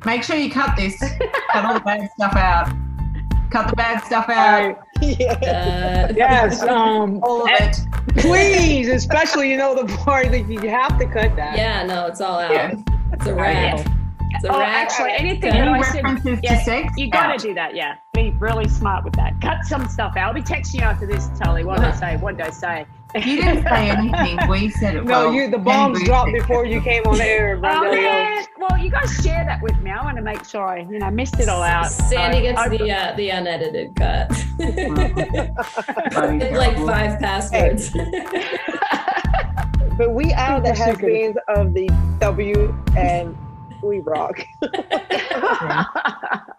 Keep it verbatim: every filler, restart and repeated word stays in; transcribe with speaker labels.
Speaker 1: Make sure you cut this. Cut all the bad stuff out. Cut the bad stuff out.
Speaker 2: Yeah. Uh, yes. Um,
Speaker 1: all of it.
Speaker 2: Please, especially, you know, the part that you have to cut that.
Speaker 3: Yeah, no, it's all out.
Speaker 1: Yeah.
Speaker 3: It's a wrap. It's a
Speaker 4: Oh,
Speaker 3: wrap.
Speaker 4: actually, anything
Speaker 1: Any
Speaker 4: that I said,
Speaker 1: references
Speaker 4: yeah,
Speaker 1: to sex?
Speaker 4: you got
Speaker 1: Out.
Speaker 4: to do that. Yeah, be really smart with that. Cut some stuff out. I'll be texting you after this, Tully. What did I say? What did I say?
Speaker 1: You didn't say anything. We said it.
Speaker 2: No,
Speaker 1: well.
Speaker 2: you. The bombs
Speaker 1: Ken
Speaker 2: dropped
Speaker 1: Booth said
Speaker 2: before
Speaker 1: it.
Speaker 2: you came on air,
Speaker 4: Oh
Speaker 2: Brenda.
Speaker 4: man! Well, you guys share that with me. I want to make sure I, you know, missed it all out.
Speaker 3: Sandy
Speaker 4: So,
Speaker 3: gets
Speaker 4: I-
Speaker 3: the uh, the unedited cut.
Speaker 1: Funny.
Speaker 3: It's like five passwords.
Speaker 2: But we are the
Speaker 4: Super secret.
Speaker 2: has-beens of the W, and we rock.